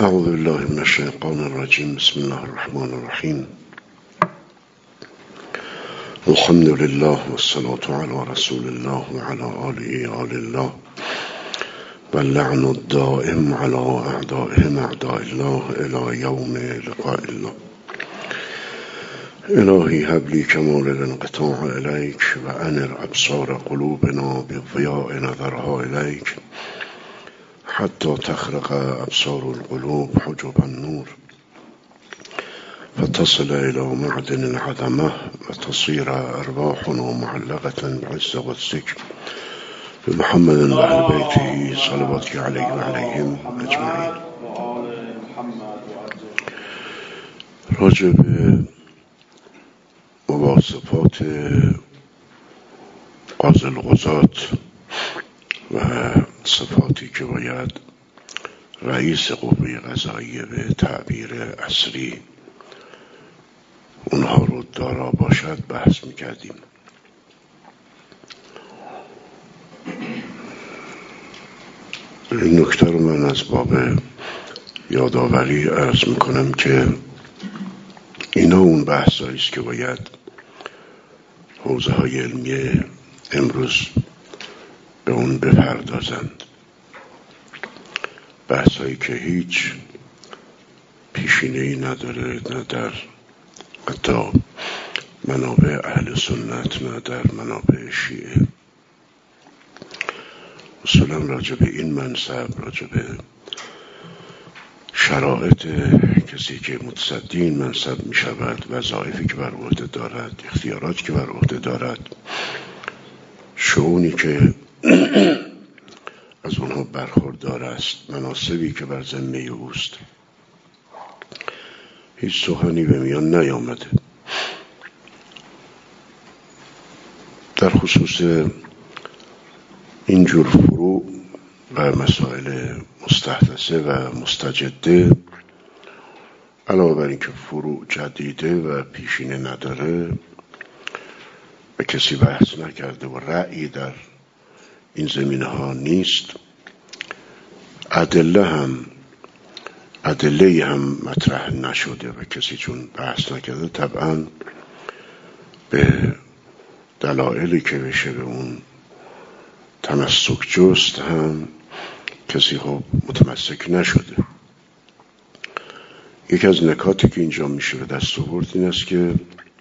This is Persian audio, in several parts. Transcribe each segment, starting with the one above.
اعوذ بالله من الشیطان الرجیم. بسم الله الرحمن الرحیم. الحمد لله والصلاة على رسول الله وعلى آله آل الله واللعن الدائم على أعدائهم أعداء الله إلى يوم لقاء الله. إلهي هب لي كمال الانقطاع إليك وأنر أبصار قلوبنا بضياء نظرها إليك حتى تخرق أبصار القلوب حجب النور فتصل إلى معدن العظمة وتصير أرواحنا معلقة بعز قدسك بمحمد وأهل بيته صلواتك عليه وعليهم أجمعين. راجع به مواصفات قاضی القضات و صفاتی که باید رئیس قوه قضاییه به تعبیر عصری اونها رو دارا باشد بحث میکردیم. این نکته رو من از باب یادآوری عرض میکنم که اینا اون بحثایی است که باید حوزه های علمی امروز به اون بپردازند. بحثایی که هیچ پیشینه‌ای نداره، نه در حتی منابع اهل سنت نه در منابع شیعه. اصولا راجع به این منصب، راجع به شرایط کسی که متصدی این منصب می شود، وظایفی که بر عهده دارد، اختیاراتی که بر عهده دارد، شئونی که از اونها برخوردار است، مناصبی که بر ذمه اوست، هیچ سخنی به میان نیامده. در خصوص اینجور فروع و مسائل مستحدثه و مستجده، علاوه بر اینکه فروع جدیده و پیشینه نداره و کسی بحث نکرده و رأیی در این زمینه ها نیست، ادله هم مطرح نشده و کسی چون بحث نکرده طبعا به دلایلی که بشه به اون تمسک جست هم کسی خب متمسک نشده. یکی از نکاتی که اینجا میشه به دست آورد این است که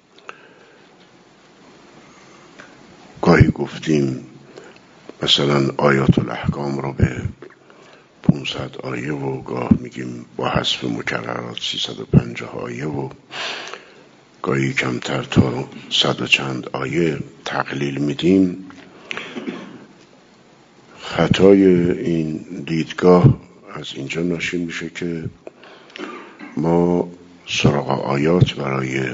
گاهی گفتیم مثلا آیات الاحکام رو به 500 آیه و گاه میگیم با حذف مکررات 350 آیه و گاهی کمتر تا 100 و چند آیه تقلیل میدیم. خطای این دیدگاه از اینجا ناشی میشه که ما سراغ آیات برای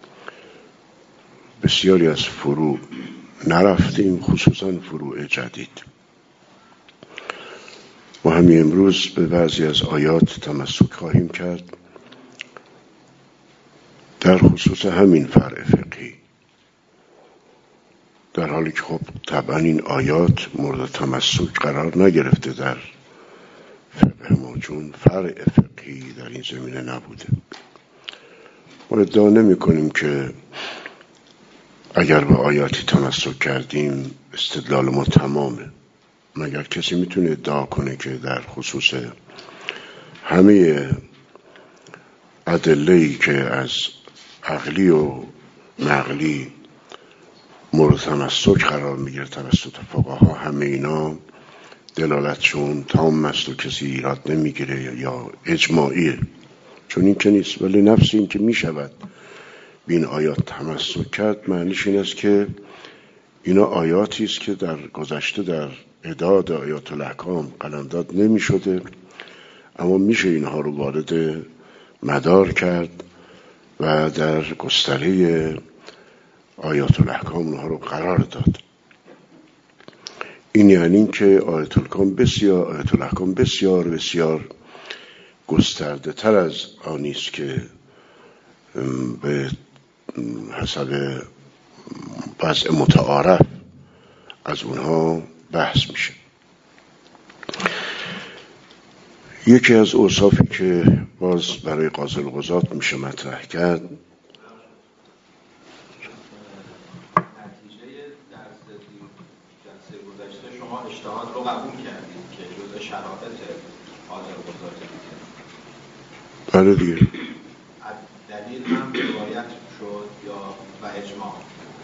بسیاری از فروع نرفتیم، خصوصا فروع جدید. ما همین امروز به بعضی از آیات تمسک خواهیم کرد در خصوص همین فرع فقهی، در حالی که خب طبعا این آیات مورد تمسک قرار نگرفته در فقه ما، چون فرع فقهی در این زمینه نبوده. ما ادعا نمی کنیم که اگر به آیاتی تمسک کردیم استدلال ما تمامه، مگر کسی میتونه ادعا کنه که در خصوص همه ادله‌ای که از عقلی و نقلی مورد تمسک قرار میگیره توسط فقها، همه اینا دلالتشون تمام است و کسی ایراد نمیگیره یا اجماعیه، چون این که نیست. ولی نفس این که میشود بین آیات تمسک کرد معنیش این است که اینا آیاتی است که در گذشته در اعداد آیات الاحکام قلمداد نمی شده، اما میشه اینها رو وارد مدار کرد و در گستره آیات الاحکام اونها رو قرار داد. این یعنی که آیات الاحکام بسیار بسیار گسترده تر از آنی است که به حسب وضع متعارف از اونها بحث میشه. یکی از اوصافی که باز برای قاضی القضات میشه مطرح کرد، نتیجه جلسه گذشته شما اجتهاد رو قبول کردید که جزء شرایط قاضی القضات دیگه. بله دیگه. دلیل هم روایت شد یا و اجماع؟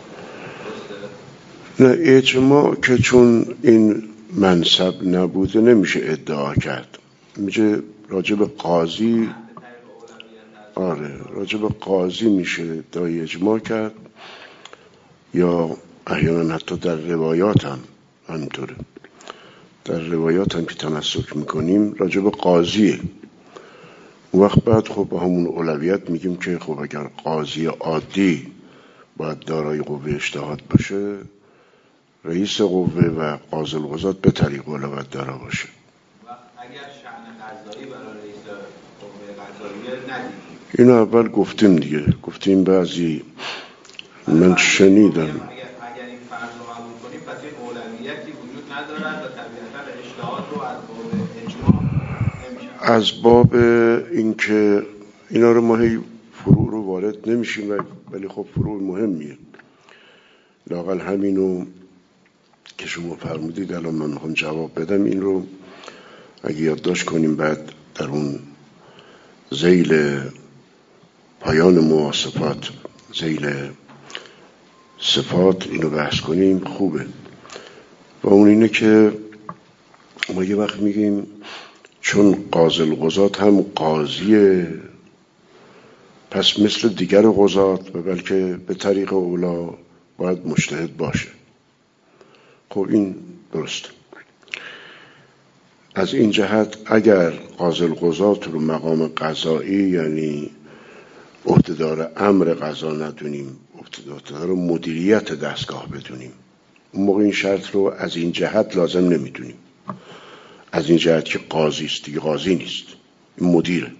نه اجماع که چون این منصب نبوده نمیشه ادعا کرد. میشه راجع به قاضی، آره راجع به قاضی میشه ادعای اجماع کرد، یا احیانا حتی در روایات هم همینطوره. در روایات هم که تمسک میکنیم راجع به قاضیه. اون وقت بعد خب با همون اولویت میگیم که خب اگر قاضی عادی باید دارای قوه اجتهاد باشه، رئیس قوه و قاضی القضات به طریق اولویت دارا باشه. اگر شأن قضایی برای رئیس قوه قضاییه ندید، اینو اول گفتیم دیگه، گفتیم بعضی من شنیدم اگر این فرض رو قبول کنیم پس این اولویتی وجود ندارد و طبیعتا اجتهاد رو از باب اجماع نمیشه. از باب اینکه اینا رو ما هی فروع رو وارد نمیشیم، ولی خب فروع مهمیه. لااقل همینو که شما فرمودید الان من میخوام جواب بدم، این رو اگه یادداشت کنیم بعد در اون ذیل پایان مواصفات، ذیل صفات اینو بحث کنیم خوبه. و اون اینه که ما یه وقت میگیم چون قاضی القضات هم قاضیه پس مثل دیگر قضات و بلکه به طریق اولا باید مجتهد باشه. خب این درسته. از این جهت اگر قاضی القضات رو مقام قضایی یعنی عهدهدار امر قضا ندونیم، عهدهدار مدیریت دستگاه بدونیم، اون موقع این شرط رو از این جهت لازم نمیدونیم. از این جهت که قاضی است دیگه قاضی نیست، این مدیره.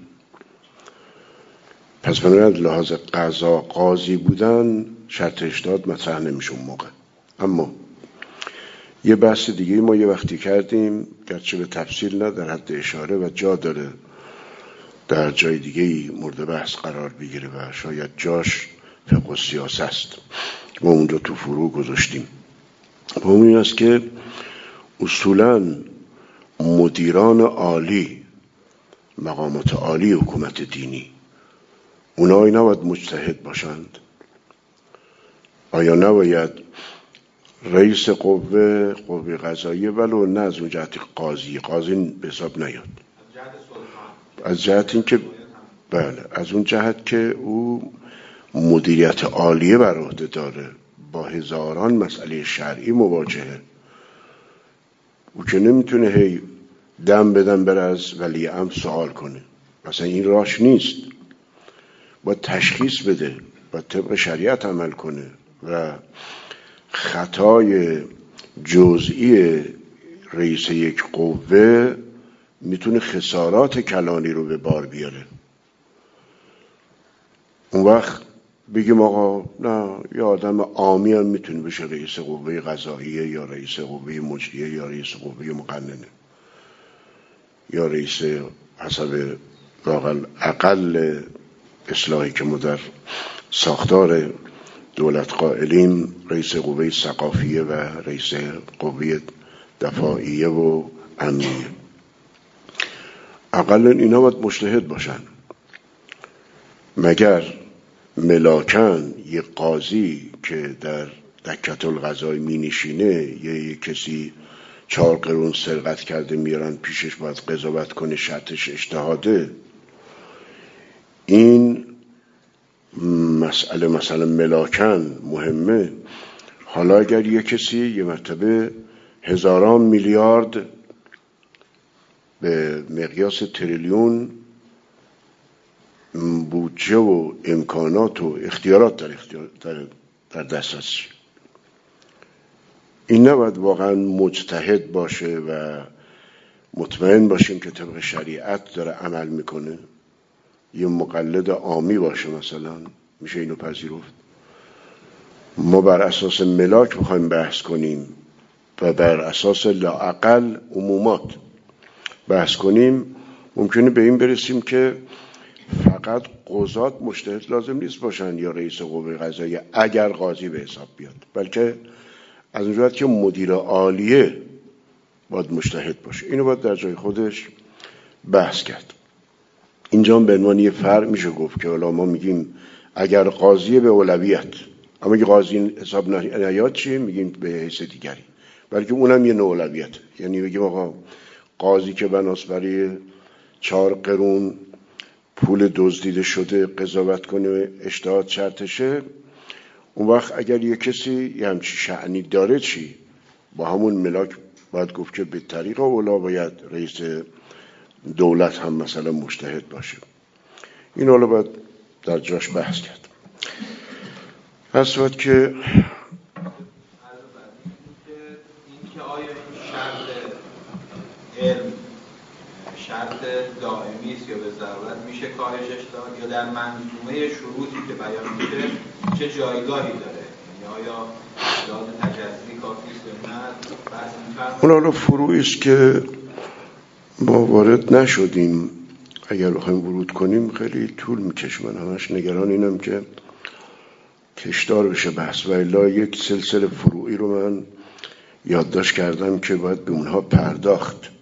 پس بنابراین لحاظ قضا قاضی بودن شرط اجتهاد مطرح نمیشه اون موقع. اما یه بحث دیگه ما یه وقتی کردیم، گرچه به تفصیل نه، در حد اشاره و جا داره در جای دیگه مورد بحث قرار بگیره و شاید جاش فقه و سیاست است، ما اون رو تو فروع گذاشتیم. و اون این است که اصولاً مدیران عالی، مقامات عالی حکومت دینی، اونایی نباید مجتهد باشند؟ آیا نباید رئیس قوه قضاییه ولو نه از اون جهت قاضی به حساب نیاد، از جهت این که بله از اون جهت که او مدیریت عالیه بر عهده داره، با هزاران مسئله شرعی مواجهه، او که نمیتونه هی دم بدم بره از ولی امر سوال کنه، مثلا این راش نیست. باید تشخیص بده، باید طبق شریعت عمل کنه و خطای جزئی رئیس یک قوه میتونه خسارات کلانی رو به بار بیاره. اون وقت بگیم آقا نه، یه آدم عامی هم میتونه بشه رئیس قوه قضاییه یا رئیس قوه مجریه یا رئیس قوه مقننه یا رئیس حسب واقعا اقل اصلاحی که ما در ساختار دولت قائلیم، رئیس قوه ثقافیه و رئیس قوه دفاعیه و امنیه. اقل اینا باید مجتهد باشن. مگر ملاکن یک قاضی که در دکة القضای می نشینه یه کسی 4 قرون سرقت کرده میارن پیشش باید قضاوت کنه، شرطش اجتهاده، این مسئله مثلا ملاکن مهمه. حالا اگر یه کسی یه مرتبه هزاران میلیارد به مقیاس تریلیون بودجه و امکانات و اختیارات در دسترسش، این نباید واقعا مجتهد باشه و مطمئن باشیم که طبق شریعت داره عمل میکنه؟ یه مقلد عامی باشه مثلا، میشه اینو پذیرفت؟ ما بر اساس ملاک بخوایم بحث کنیم و بر اساس لااقل عمومات بحث کنیم، ممکنه به این برسیم که فقط قضات مجتهد لازم نیست باشن یا رئیس قوه قضاییه اگر قاضی به حساب بیاد، بلکه از اونجا که مدیر عالیه باید مجتهد باشه. اینو باید در جای خودش بحث کرد. اینجا به عنوان یه فرق میشه گفت که حالا ما میگیم اگر قاضی به اولویت، اما اگه قاضی حساب نیاد چی میگیم به حیث دیگری، بلکه اونم یه نوع اولویت. یعنی بگیم آقا قاضی که بناس برای 4 قرون پول دزدیده شده قضاوت کنه اجتهاد شرطشه، اون وقت اگر یه کسی یه همچی شأنی داره چی؟ با همون ملاک باید گفت که به طریق اولا باید رئیس دولت هم مثلا مجتهد باشه. این حالا باید در جاش بحث کرد. هست باید که این که آیا این شرط علم شرط دائمی است یا به ضرورت میشه کاهشش داد، یا در منظومه شروطی که بیان میشه چه جایگاهی داره؟ یعنی آیا داد تجزی کافی است یا نه؟ بحث می‌فرمایید. اون حالا فروعی است که ما وارد نشدیم. اگر بخوایم ورود کنیم خیلی طول میکشه. من همش نگران اینم که کشدار بشه بحث، و الا یک سلسله فروعی رو من یادداشت کردم که باید به اونها پرداخت.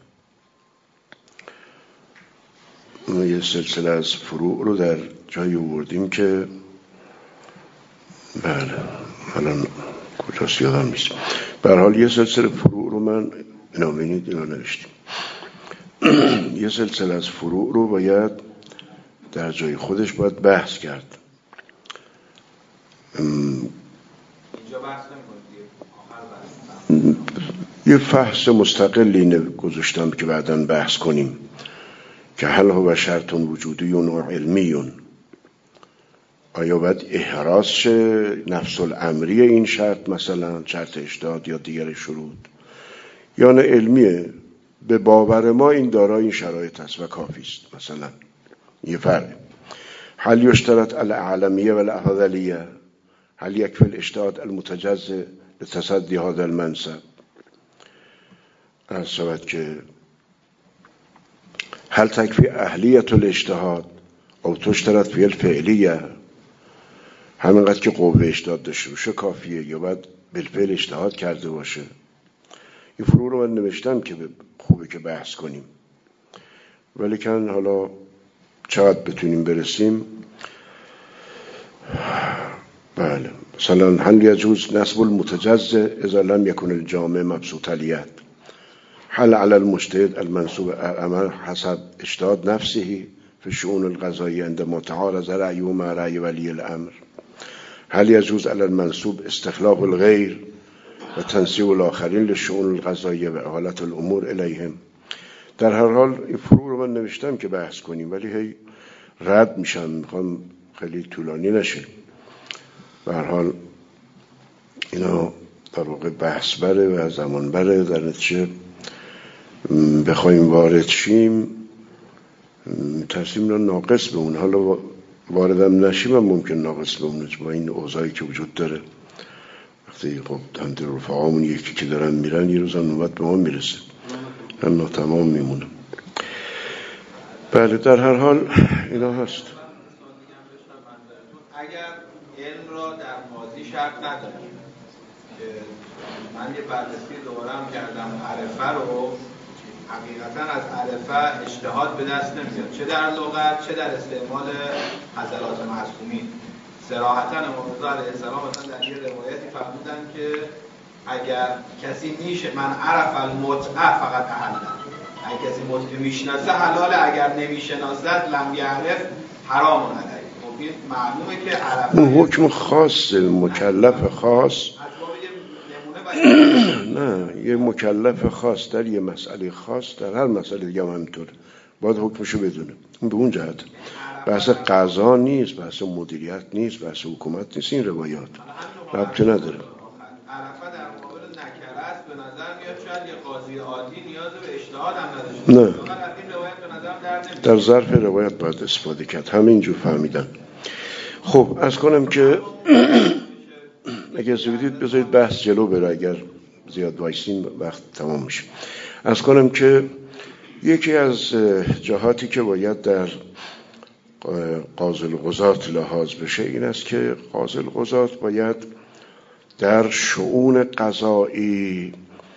ما یه سلسله از فروع رو در جایی آوردیم که بله الان کجاست یادم نیست. به هر حال یه سلسله فروع رو من اینا نوشتیم. یه سلسله از فروع رو باید در جای خودش باید بحث کرد. اینجا بحث نمی‌کنید یه فحص مستقلی گذاشتم که بعداً بحث کنیم که هل هو شرط وجودی و علمی، آیا باید احراز شه نفس الامری این شرط، مثلا شرط اجتهاد یا دیگر شروط، یا نه علمیه به باور ما این دارای این شرایط است و کافی است. مثلا یه فرق هل یشترط الاعلمیه و الاهذلیه، هل یکفی الاجتهاد المتجزئ لتصدی هذا المنصب. شود که هل تکفی اهلیت الاجتهاد او تشترط فی الفعلیه، همینقدر که قوه اجتهاد داشته باشه کافیه یا باید بالفعل اجتهاد کرده باشه. این فروع رو من نوشتم که خوبه که بحث کنیم، ولیکن حالا چقدر بتونیم برسیم. بله مثلا هل یجوز نسب المتجزئ اذا لم يكن الجامع مبسوط الیت، هل على المجتهد المنسوب العمل حسب اجتهاد نفسه في الشؤون القضائية عندما تعارض رأيه مع رأي ولي الأمر، هل يجوز على المنسوب استخلاف الغير و تنسیب الاخرین للشؤون القضائیه و احالة الامور الیهم. در هر حال این فروع رو من نوشتم که بحث کنیم، ولی هی رد میشم. میخوام خیلی طولانی نشه. به هر حال اینا در واقع بحث بره و زمان بره. در نتیجه بخوایم وارد شیم تصمیم را ناقص به اون، حالا واردم نشیم هم ممکن ناقص به اون با این اوضاعی که وجود داره. وقتی خب همت رفقامون یکی که دارن میرن یه روزا نوبت به ما میرسه، من ناتمام میمونم. بله در هر حال اینا هست. اگر علم را در ماضی شرط نداریم که من یه بررسی دوباره هم کردم، عرفه رو حقیقتا از عرفه اجتهاد به دست نمیاد، چه در لغت چه در استعمال حضرات معصومین. صراحتا امام رضا علیه السلام مثلا در یه روایتی فرمودن که اگر کسی میشه من عرف المتعه فقط احلل، اگر کسی متعه میشناسه حلاله، اگر نمیشناسد لم یعرف حرام علیه. مفید معلومه که عرفه اون حکم خاص مکلف خاص نه، یه مکلف خاص در یه مسئله خاص در هر مسئله دیگه هم همینطور باید حکمشو بدونه. اون به اون جهت بحث قضا نیست، بحث مدیریت نیست، بحث حکومت نیست. این روایات ربطی نداره. عرفه در مقابل نکره است. به نظر میاد شاید یه قاضی عادی نیاز به اجتهاد هم نداشته. نه، این روایت به نظر در ظرف روایت باید استفاده کرد. همینجور فهمیدن. خب از کنم که اگر زودید بذارید بحث جلو بره، اگر زیاد وایسین وقت تمام میشه. از کنم که یکی از جهاتی که باید در قاضی القضات لحاظ بشه این است که قاضی القضات باید در شؤون قضایی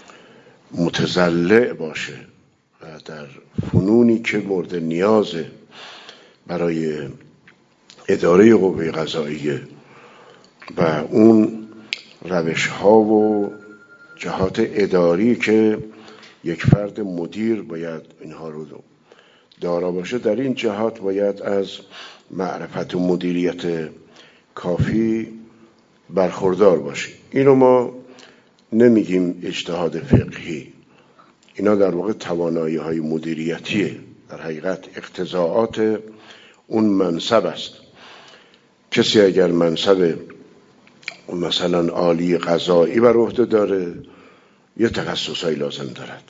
متضلع باشه و در فنونی که مورد نیازه برای اداره قوه قضاییه و اون روش ها و جهات اداری که یک فرد مدیر باید اینها رو دارا باشه، در این جهات باید از معرفت و مدیریت کافی برخوردار باشه. اینو ما نمیگیم اجتهاد فقهی، اینا در واقع توانایی های مدیریتیه، در حقیقت اقتضاعات اون منصب است. کسی اگر منصب مثلا عالی قضایی بر عهده داره یه تخصصایی لازم دارد.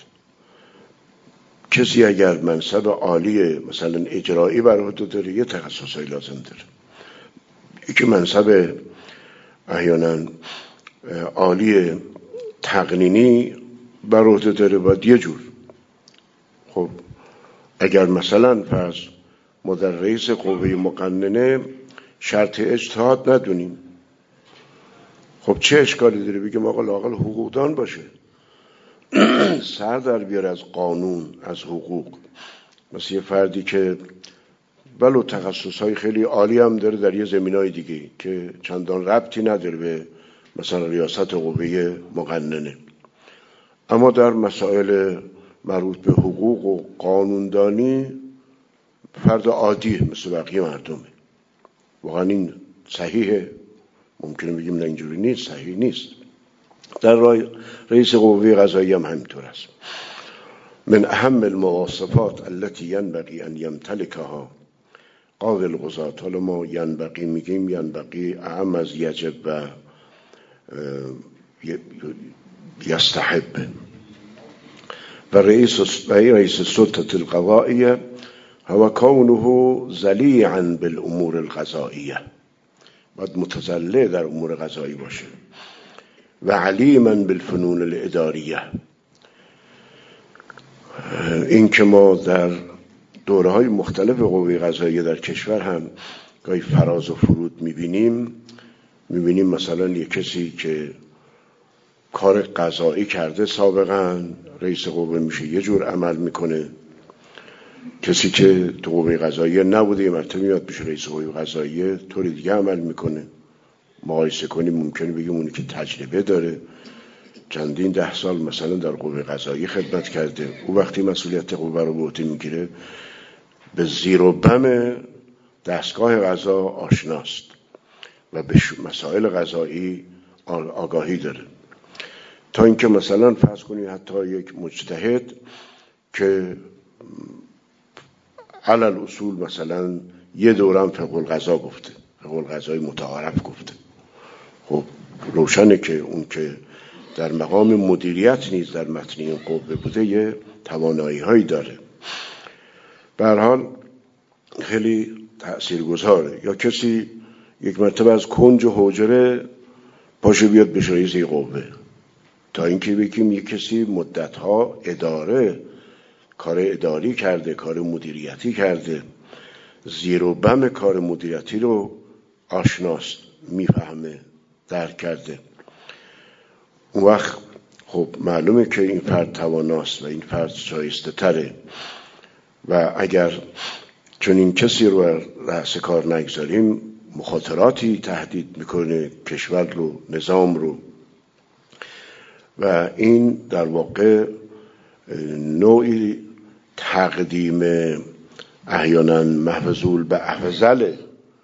کسی اگر منصب عالی مثلا اجرایی بر عهده داره یه تخصصایی لازم داره. یکی منصب احیانا عالی تقنینی بر عهده داره باید یه جور. خب اگر مثلا فرض ما در رئیس قوه مقننه شرط اجتهاد ندونیم، خب چه اشکالی داره بگیم آقا لااقل حقوقدان باشه، سر در بیاره از قانون، از حقوق. مثل یه فردی که ولو تخصصهای خیلی عالی هم داره در یه زمینای دیگه که چندان ربطی نداره به مثلا ریاست قوه مقننه، اما در مسائل مربوط به حقوق و قانوندانی فرد عادیه مثل بقیه مردمه. واقعا این صحیحه؟ ممکنه بگیم نه اینجوری نیست، صحیح نیست. در رئیس قوه قضاییه هم همینطور است. من اهم المواصفات التي ينبغي ان يمتلكها قاضی القضات، حالا ما ینبغی میگیم، ینبغی اهم از یجب و یستحب. و رئیس سلطه القضائیه هو کونه ذلیعا بالامور القضائیه، باید متضلع در امور قضایی باشه. و علیما بالفنون الاداریه، این که ما در دوره های مختلف قوه قضاییه در کشور هم گاهی فراز و فرود میبینیم مثلا یک کسی که کار قضایی کرده سابقا رئیس قوه میشه یه جور عمل میکنه، کسی که تو قوه قضاییه نبوده یه مرتبه میاد بشه رئیس قوه قضاییه طوری دیگه عمل میکنه. مقایسه کنیم ممکنه بگیم اونی که تجربه داره چندین 10 سال مثلا در قوه قضاییه خدمت کرده، او وقتی مسئولیت قوه رو به عهده میگیره به زیر و بم دستگاه قضا آشناست و به مسائل قضایی آگاهی داره. تا اینکه مثلا فرض کنید حتی یک مجتهد که علل اصول مثلا یه دورم فقه القضا گفته، فقه القضای متعارف گفته، خب روشنه که اون که در مقام مدیریت نیز در متن این قوه بوده یه توانایی هایی داره. به هر حال خیلی تاثیرگذاره. یا کسی یک مرتبه از کنج حجره پاشه بیاد بشه رئیس قوه، تا اینکه بگیم یک کسی مدتها کار اداری کرده، کار مدیریتی کرده، زیر و بم کار مدیریتی رو آشناست، میفهمه، درک کرده. اون وقت خب معلومه که این فرد تواناست و این فرد شایسته تره. و اگر چون این کسی رو رأس کار نگذاریم مخاطراتی تهدید میکنه کشور رو، نظام رو، و این در واقع نوعی تقدیم احیانا محفظول به افضله.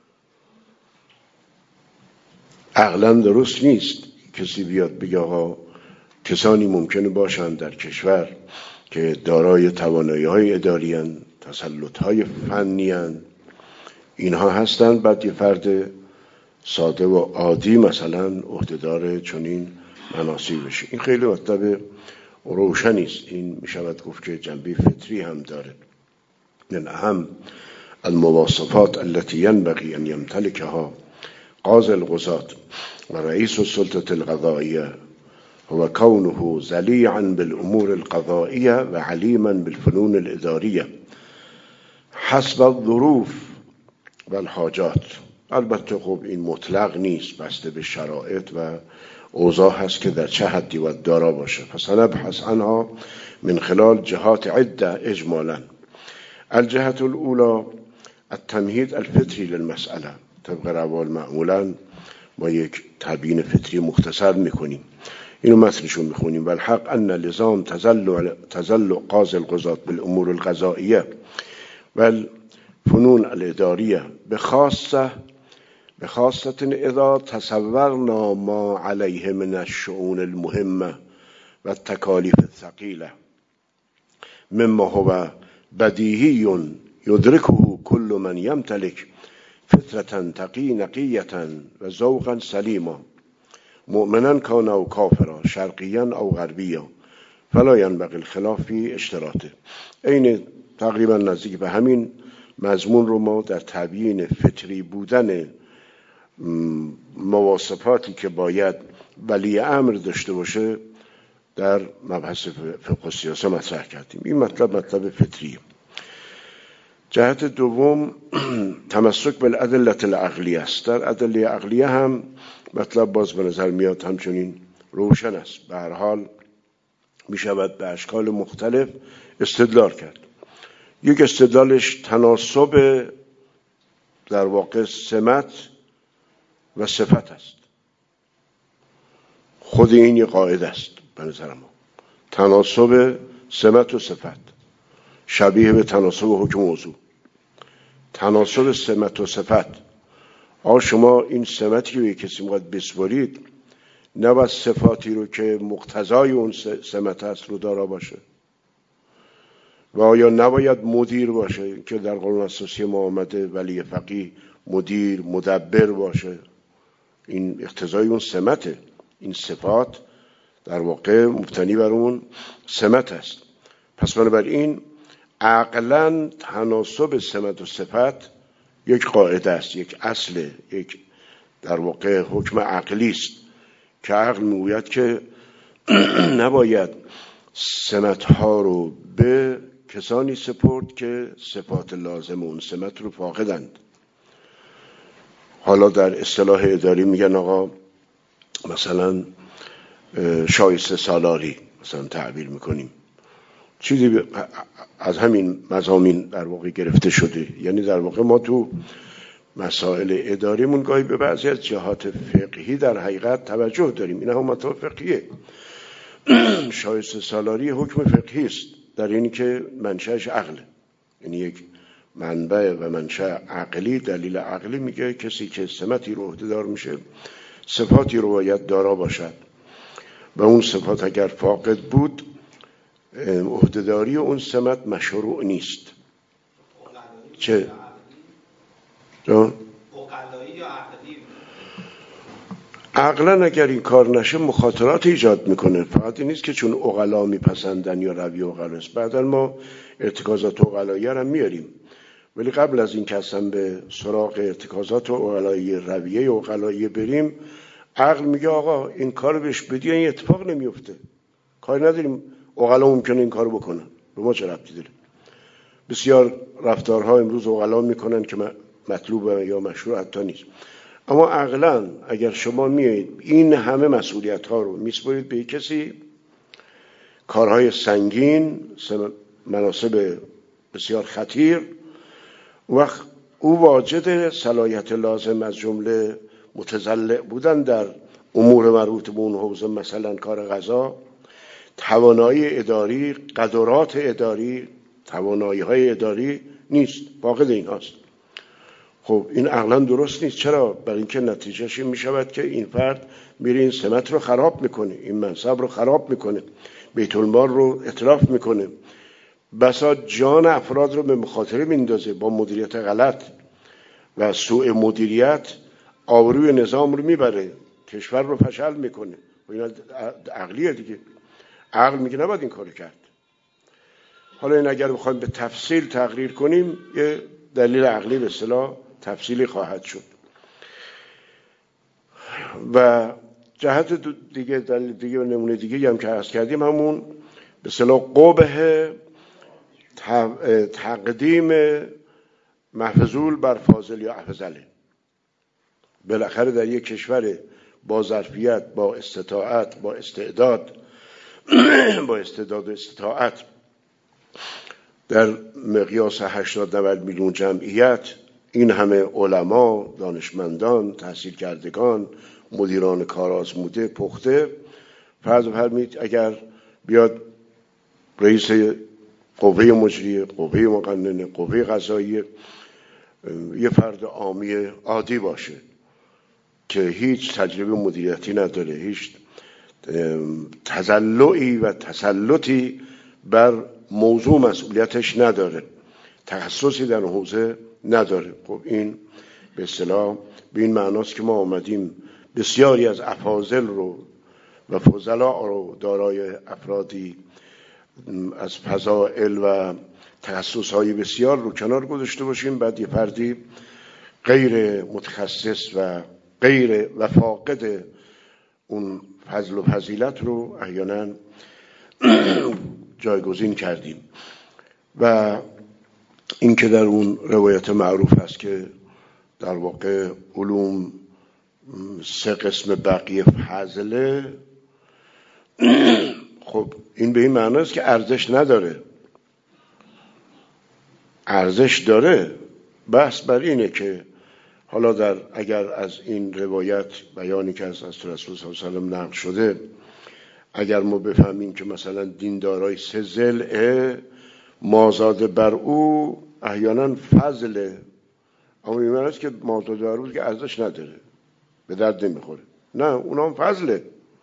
عقلا درست نیست کسی بیاد بگه آقا کسانی ممکنه باشن در کشور که دارای توانایی‌های اداری هستند، تسلط‌های فنی هستند، اینها هستند، بعد یه فرد ساده و عادی مثلا عهدهدار چنین مناصبی بشه. این خیلی مطلب روشنی است. این میشود گفت که جنبه فطری هم داره. من اهم المواصفات التي ينبغي ان يمتلكها قاضي القضات و رئیس السلطه القضائیه هو كونه ذلیعا بالامور القضائیه و علیما بالفنون الاداریه حسب الظروف و الحاجات. البته خب این مطلق نیست، بسته به شرایط و اوضاع هست که در چه حدی باید دارا باشه. فسنبحث عنها من خلال جهات عده اجمالا. الجهت الاولى التمهید الفطری للمسئله. طبق روال معمولا ما یک تبیین فطری مختصر میکنیم، اینو متنشون میخونیم. والحق ان لزام تزلع قاضی القضاة بالامور القضائیه والفنون الاداریه بخاصه اذا تصورنا ما علیه من الشؤون المهمه و التکالیف الثقیله مما هو بدیهی یدرکه کل من یمتلک فطرة تقی نقیة و ذوقا سلیما مؤمنا کان او کافرا شرقیا او غربیا فلا ینبغی الخلاف فی اشتراطه. این تقریبا نزدیک به همین مضمون رو ما در تبیین فطری بودن مواصفاتی که باید ولی امر داشته باشه در مبحث فقه و سیاست مطرح کردیم. این مطلب فطریه. جهت دوم تمسک بالادله العقلیه است. در ادله عقلیه هم مطلب باز به نظر میاد همچنین روشن است. به هر حال می شود به اشکال مختلف استدلال کرد. یک استدلالش تناسب در واقع سمت و صفت است. خود این یه قاعده است به نظر ما، تناسب سمت و صفت شبیه به تناسب حکم موضوع. تناسب سمت و صفت، شما این سمتی رو یک کسی میخواد بسپارید، نباید صفاتی رو که مقتضای اون سمت هست رو دارا باشه. و آیا نباید مدیر باشه که در قانون اساسی ما آمده ولی فقیه مدیر مدبر باشه؟ این اقتضای اون سمته. این صفات در واقع مبتنی بر اون سمت است. پس بنابراین عقلاً تناسب سمت و صفت یک قاعده است، یک اصل، یک در واقع حکم عقلی است که عقل میگوید که نباید سمت ها رو به کسانی سپرد که صفات لازم اون سمت رو فاقدند. حالا در اصطلاح اداری میگن آقا مثلا شایسته سالاری مثلا تعبیر میکنیم، چیزی از همین مضامین در واقع گرفته شده. یعنی در واقع ما تو مسائل اداریمون گاهی به بعضی از جهات فقهی در حقیقت توجه داریم. این هم مطلب فقهیه. شایسته سالاری حکم فقهی است در اینی که منشأش عقله. یعنی یک منبع و منشأ عقلی، دلیل عقلی میگه کسی که سمتی رو عهده‌دار میشه صفاتی رو باید دارا باشد و اون صفات اگر فاقد بود عهده‌داری اون سمت مشروع نیست. چه؟ عقلایی یا عقلی؟ عقلا اگر این کار نشه مخاطرات ایجاد میکنه. فقط این نیست که چون عقلا میپسندن یا روی عقلا است. بعدا ما ارتکازات عقلایی هم میاریم، ولی قبل از این که اصلا به سراغ ارتکازات عقلایی رویه عقلایی بریم، عقل میگه آقا این کارو بهش بدی این اتفاق نمیفته. کاری نداریم، عقلا ممکنه این کارو بکنن، به ما چه ربطی داره؟ بسیار رفتارها امروز عقلا میکنن که مطلوب یا مشروع حتی نیست. اما عقلا اگر شما میایید این همه مسئولیت ها رو میسپارید به کسی، کارهای سنگین، مناصب بسیار خطیر، وقت او واجد صلاحیت لازم از جمله متضلع بودن در امور مربوط به اون حوزه، مثلا کار قضا، توانایی اداری، قدرات اداری، توانایی های اداری نیست، فاقد این هاست. خب این عقلا درست نیست. چرا؟ برای اینکه نتیجهش این میشود که این فرد میره این سمت رو خراب میکنه، این منصب رو خراب میکنه، بیت المال رو اتلاف میکنه، بسا جان افراد رو به مخاطره میندازه، با مدیریت غلط و سوء مدیریت آبروی نظام رو میبره، کشور رو فشل میکنه. و این عقلیه دیگه. عقل میگه نباید این کارو کرد. حالا این اگر بخوایم به تفصیل تقریر کنیم یه دلیل عقلی به اصطلاح تفصیلی خواهد شد. و جهت دیگه، دلیل دیگه و نمونه دیگه هم که عرض کردیم همون به اصطلاح قبح تقدیم محفظول بر فاضل یا افضله. بالاخره در یک کشور با ظرفیت، با استطاعت، با استعداد و استطاعت در مقیاس 80-90 میلیون جمعیت، این همه علما، دانشمندان، تحصیل کردگان، مدیران کارآزموده پخته، فرض بفرمایید اگر بیاد رئیس قوه مجریه، قوه مقننه، قوه قضاییه یه فرد عامی عادی باشه که هیچ تجربه مدیریتی نداره، هیچ تزلعی و تسلطی بر موضوع مسئولیتش نداره، تخصصی در حوزه نداره، خب این به اصطلاح به این معناست که ما آمدیم بسیاری از افاضل رو و فضلا رو دارای افرادی از فضائل و تخصصهای بسیار رو کنار گذاشته باشیم، بعد یه فردی غیر متخصص و غیر و فاقد اون فضل و فضیلت رو احیانا جایگزین کردیم. و این که در اون روایت معروف هست که در واقع علوم 3 قسم بقیه فضله، خب این به این معنی است که ارزش نداره. ارزش داره، بحث بر اینه که حالا اگر از این روایت بیانی که از رسول صلی الله علیه وسلم نقل شده، اگر ما بفهمیم که مثلا دین دارای 3 ضلعه، مازاد بر او احیانا فضله، اما این معنی است که مازاد بر او که ارزش نداره، به درد نمیخوره. نه، اونام فضله،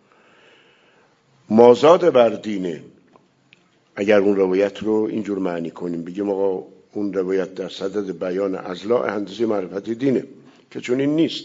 مازاد بر دینه. اگر اون روایت رو اینجور معنی کنیم، بگیم آقا اون روایت در صدد بیان اضلاع اندازه معرفت دینه، که چون این نیست.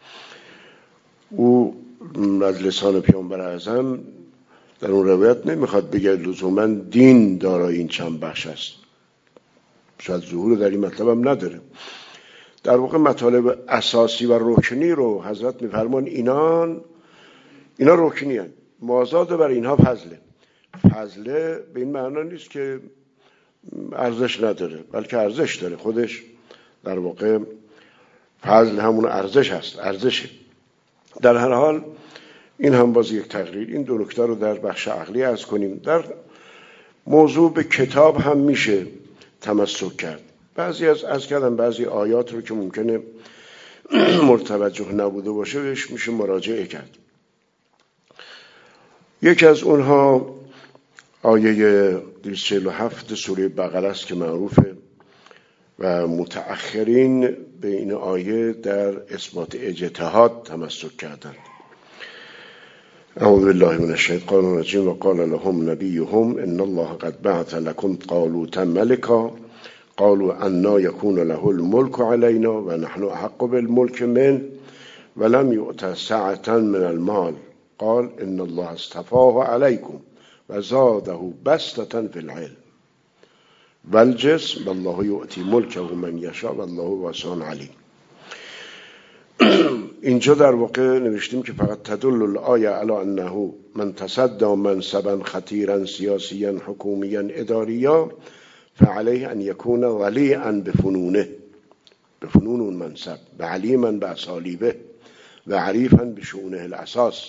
او از لسان پیامبر اعظم در اون روایت نمیخواد بگه لزوما دین دارای این چند بخش است، شاید ظهور در این مطلب هم نداره. در واقع مطالب اساسی و رکنی رو حضرت میفرمان اینا رکنی هستند، مازاد بر اینها فضله. فضله به این معنا نیست که ارزش نداره، بلکه ارزش داره خودش. در واقع فضل همون ارزش هست، ارزشه. در هر حال این هم باز یک تقریر. این 2 نکته رو در بخش عقلی عرض کنیم. در موضوع به کتاب هم میشه تمسک کرد. بعضی آیات رو که ممکنه مرتوجه نبوده باشه بهش میشه مراجعه کرد. یکی از اونها آیه 247 سوره بقره است که معروفه و متأخرین به این آیه در اثبات اجتهاد تمسک کردند. اعوذ بالله من الشیطان الرجیم و قال لهم نبیهم ان الله قد بعث لكم طالوت ملكا قالوا انا يكون له الملك علينا ونحن احق بالملك منه ولم يؤت سعة من المال قال ان الله اصطفاه عليكم و زاده بسطة في العلم والجسم والله يؤتي ملكه من يشاء والله واسع علیم. اینجا در واقع نوشتیم که فقط تدل الآیه علی انه من تصدى منصبا خطیرا سیاسیا حکومیا اداریا فعليه ان يكون وليا بفنونه، بفنون اون منصب، و علیما باسالیبه و عریفا بشؤونه الاساس.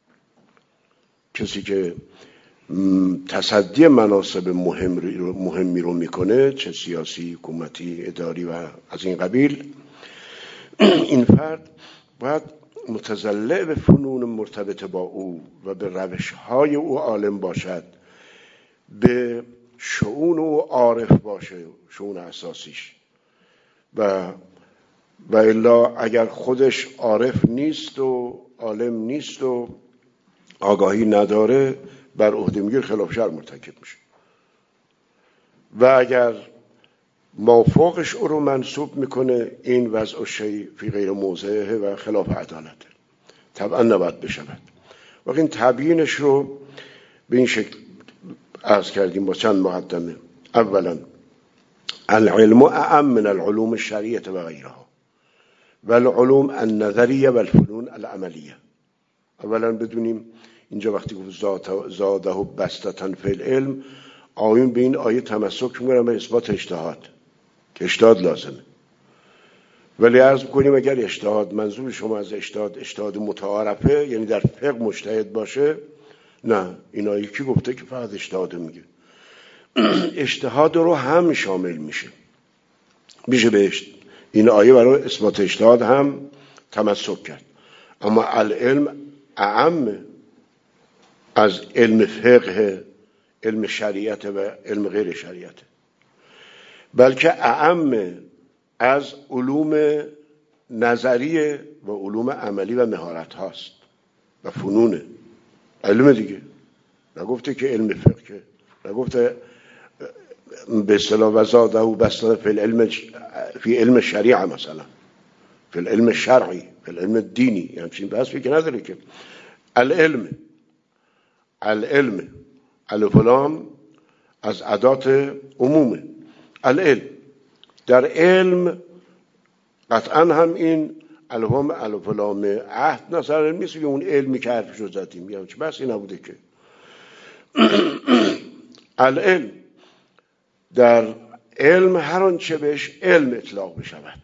کسی که تصدی مناصب مهمی رو میکنه، چه سیاسی، حکومتی، اداری و از این قبیل، این فرد باید متضلع به فنون مرتبط با او و به روش‌های او عالم باشد، به شؤون او عارف باشه، شؤون اساسیش. و الا اگر خودش عارف نیست و عالم نیست و آگاهی نداره، بر عهده میگیر، خلاف شرع مرتکب میشه. و اگر مافوقش او رو منصوب میکنه، این وضع شیء فی غیر موضعه و خلاف عدالته، طبعا نباید بشود. و این تبیینش رو به این شکل عرض کردیم با چند مقدمه. اولا العلم اعم من العلوم الشرعیه و غیرها و العلوم النظریه و الفنون العملیه. اولا بدونیم اینجا وقتی گفت زاده بسطة فی العلم، آیون به این آیه تمسک میکنن به اثبات اجتهاد که اجتهاد لازمه. ولی عرض کنیم اگر اجتهاد منظور شما از اجتهاد متعارفه، یعنی در فقه مجتهد باشه، نه، این آیه کی گفته که فقط اجتهاد میگه؟ اجتهاد رو هم شامل میشه به این آیه برای اثبات اجتهاد هم تمسک کرد. اما العلم اعم از علم فقه، علم شریعت و علم غیر شریعت، بلکه اعم از علوم نظریه و علوم عملی و مهارت هاست و فنونه. علم دیگه نگفته که علم فقه، نگفته به اصطلاح وزاده بسطة فی علم شریعه، مثلا فی العلم شرعی، فی العلم دینی، همچین بحثی که نداره که. العلم الف و لام از ادات عمومه. العلم در علم قطعا هم این الف و لام عهد نظر نیست که اون علمی که حرفشو زدیم، یعنی چه بحثی نبوده که. العلم در علم هر آنچه بهش علم اطلاق بشود،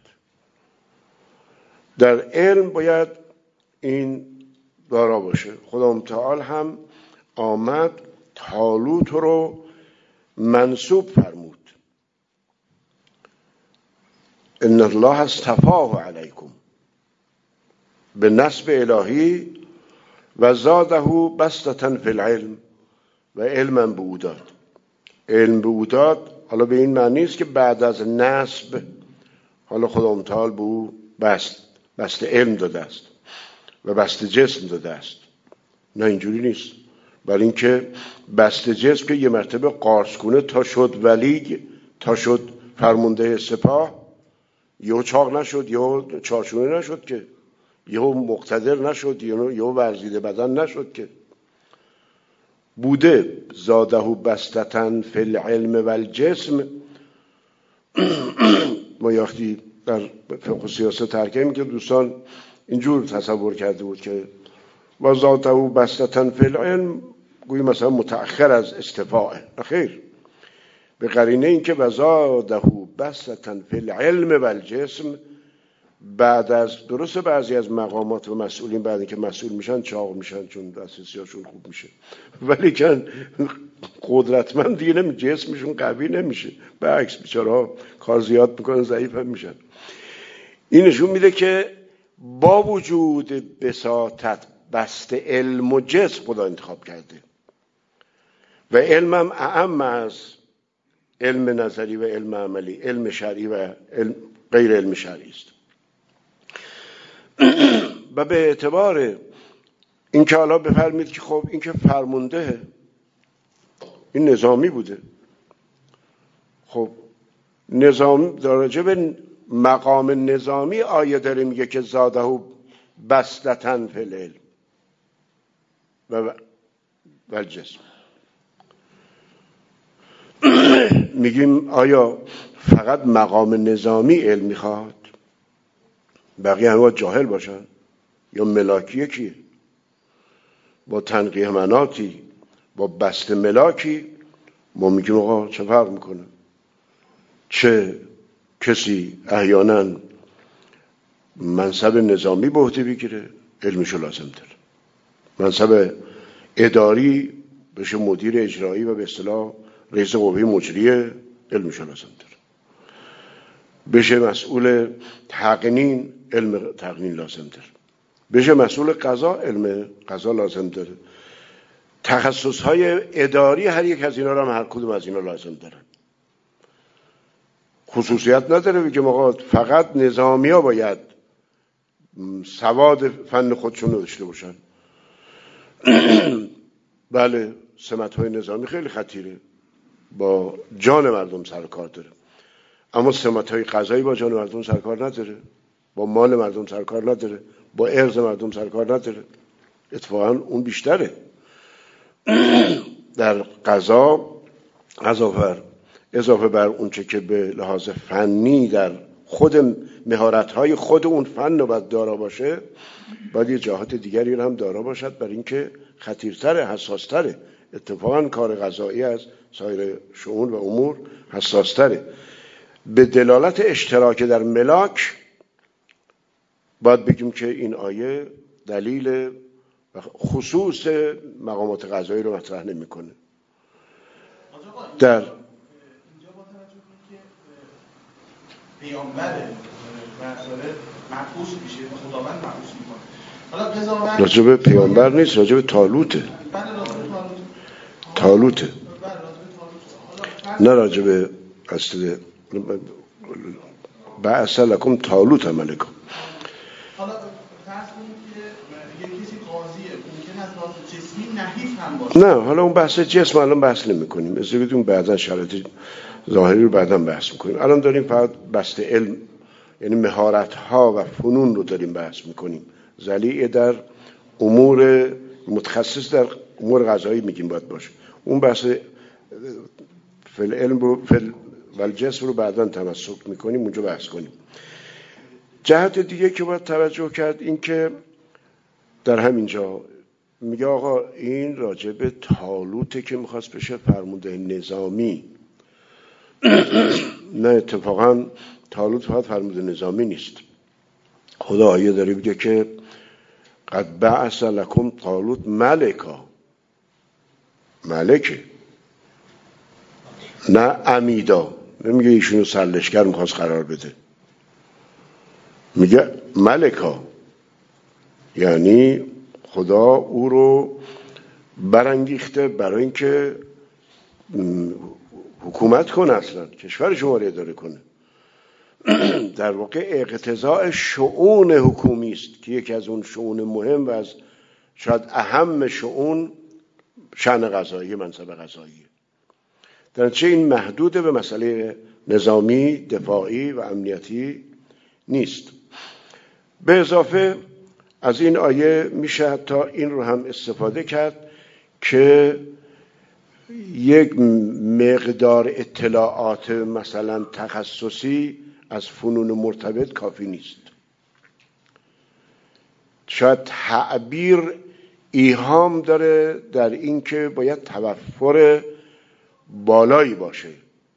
در علم باید این دارا باشه. خدا متعال هم آمد طالوت رو منصوب فرمود، ان الله اصطفاه علیکم، به نسب الهی، و زاده بسطة فی العلم، و علما به او داد. علم به او داد حالا به این معنی است که بعد از نسب حالا خدا متعال به او بست علم داده است و بست جسم داده است. نه، اینجوری نیست. برای اینکه بست جسم که یه مرتبه قارس کنه تا شد ولی، تا شد فرمانده سپاه، یهو چاق نشد، یهو چارچونه نشد که، یهو مقتدر نشد، یهو ورزیده بدن نشد که. بوده زاده بسطة فی العلم و الجسم. ما یختی در فقه و سیاست ترکیم که دوستان اینجور تصور کرده بود که و زاده بسطة فی العلم گویی مثلا متأخر از استفاء. خیر، به قرینه این که و زاده بسطة فی العلم و الجسم، بعد از درست بعضی از مقامات و مسئولین بعد اینکه مسئول میشن چاق میشن چون دسترسیشون خوب میشه، ولی که قدرتمند دیگه نمیشه، جسمشون قوی نمیشه، برعکس بیچاره‌ها کار زیاد میکنن، ضعیف هم میشن. این نشون میده که با وجود بساطت بست علم و جسم خدا انتخاب کرده و علمم اعم از علم نظری و علم عملی، علم شرعی و علم غیر علم شرعی است. و به اعتبار این که حالا بفرمید که خب این که فرمانده این نظامی بوده، خب نظام درجه به مقام نظامی آیه داره میگه که زاده بسطة فی العلم و الجسم. میگیم آیا فقط مقام نظامی علم میخواد؟ بقیه همه جاهل باشن یا ملاکی کیه؟ با تنقیه مناتی، با بست ملاکی، ما میگیم آقا چه فرق میکنه؟ چه کسی احیانا منصب نظامی به عهده بگیره علمشو لازم داره، منصب اداری بشه مدیر اجرایی و به اصطلاح رئیس قوه مجریه علمشو لازم داره، بشه مسئول تقنین علم تقنین لازم داره، بشه مسئول قضا علم قضا لازم داره. تخصصهای اداری هر یک از اینا رو هم هر کدوم از اینا لازم دارن. خصوصیت نداره بگیم آقا فقط نظامی ها باید سواد فن خودشون رو داشته باشن. بله، سمت‌های نظامی خیلی خطیره، با جان مردم سر کار داره، اما سمت‌های قضایی با جان مردم سر کار نداره، با مال مردم سر کار نداره، با ارض مردم سر کار نداره. اتفاقا اون بیشتره. در قضا اضافه بر اون چه که به لحاظ فنی در خود مهارت‌های خود اون فن رو باید دارا باشه، باید یه جهات دیگری رو هم دارا باشد، برای اینکه خطیرتره، حساستره. اتفاقا کار قضایی از سایر شؤون و امور حساستره. به دلالت اشتراک در ملاک باید بگیم که این آیه دلیل خصوص مقامات قضایی رو مطرح نمی‌کنه. در اینجا با توجه که پیامبر مسئله محفوظ میشه، خداوند محفوظ میکنه. حالا قضاوت راجب پیامبر نیست، راجب طالوته. طالوته، نه راجب اصل بعث لکم طالوت ملکا. حالا فرض کنید که یک کسی قاضیه، ممکن است لحاظ جسمی نحیف هم باشه. نه، حالا اون بحث جسم الان بحث نمی‌کنیم. اجازه بدیم بعدا شرایط ظاهری رو بعدا بحث می‌کنیم. الان داریم فقط بحث علم، یعنی مهارت‌ها و فنون رو داریم بحث می‌کنیم. ذلیع در امور متخصص در امور قضایی میگیم باید باشه. اون بحث فل علم رو والجسم رو بعدا تمسک می‌کنیم، اونجا بحث کنیم. جهت دیگه که باید توجه کرد این که در همینجا میگه آقا این راجب طالوته که میخواست بشه فرمانده نظامی. نه، اتفاقا طالوت فقط فرمانده نظامی نیست. خدا آیه داره میگه که قد بعث لکم طالوت ملکا، ملکه، نه امیدا. نمیگه ایشونو سرلشکر میخواست قرار بده، میگه ملکا، یعنی خدا او رو برانگیخته برای اینکه حکومت کنه، اصلا کشور شما رو اداره کنه. در واقع اقتضاء شؤون حکومی است که یکی از اون شؤون مهم و از شاید اهم شؤون شأن قضایی، منصب قضایی. در نتیجه این محدود به مسئله نظامی، دفاعی و امنیتی نیست. به اضافه از این آیه میشه حتی این رو هم استفاده کرد که یک مقدار اطلاعات مثلا تخصصی از فنون مرتبط کافی نیست. شاید تعبیر ایهام داره در این که باید توفر بالایی باشه،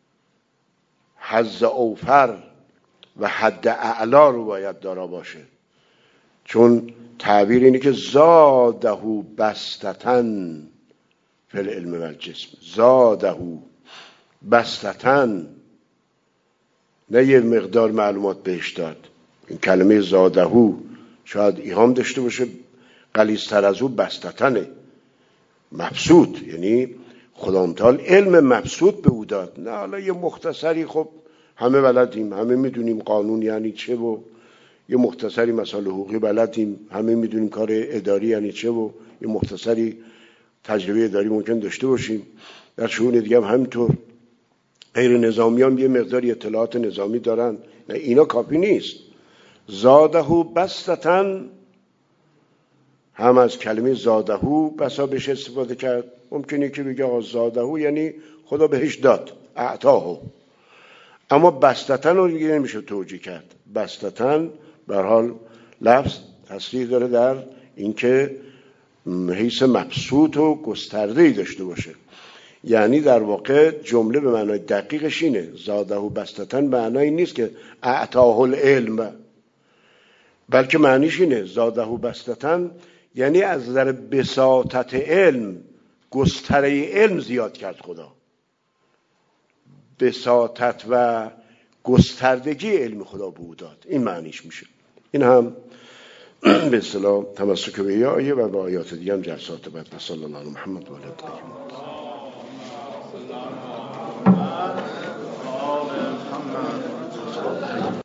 حظ اوفر و حد اعلا رو باید دارا باشه، چون تعبیر اینه که زادهو بستتن فی العلم و الجسم. زادهو بستتن، نه یه مقدار معلومات بهش داد. این کلمه زادهو شاید ایهام داشته باشه غلیظ‌تر از او بستتنه، مبسوط، یعنی خدامتال علم مبسوط به او داد. نه حالا یه مختصری، خب همه بلدیم، همه میدونیم قانون یعنی چه و یه مختصری مسائل حقوقی بلدیم، همه میدونیم کار اداری یعنی چه و یه مختصری تجربه اداری ممکن داشته باشیم. در شؤون دیگه هم همینطور. غیر نظامیان یه مقداری اطلاعات نظامی دارن. نه، اینا کافی نیست. زادهو بستتن، هم از کلمه زادهو بسا بهش استفاده کرد. ممکنه که بگه آقا زادهو یعنی خدا بهش داد، اعطاهو. اما بستتن رو دیگه نمیشه توجیه کرد. بستتن به هر حال لفظ تصریح داره در اینکه حیث مبسوط و گسترده‌ای داشته باشه. یعنی در واقع جمله به معنای دقیقش اینه. زادهو بستتن معنای نیست که اعطاه العلم، بلکه معنیش اینه زادهو بستتن یعنی از نظر بساطت علم، گستره علم زیاد کرد خدا. بساطت و گستردگی علم خدا به او داد، این معنیش میشه. این هم به اصطلاح تمسک به این آیه و به آیات دیگه هم جلسات بعد. صلی الله علیه محمد و علیه الطاهرین.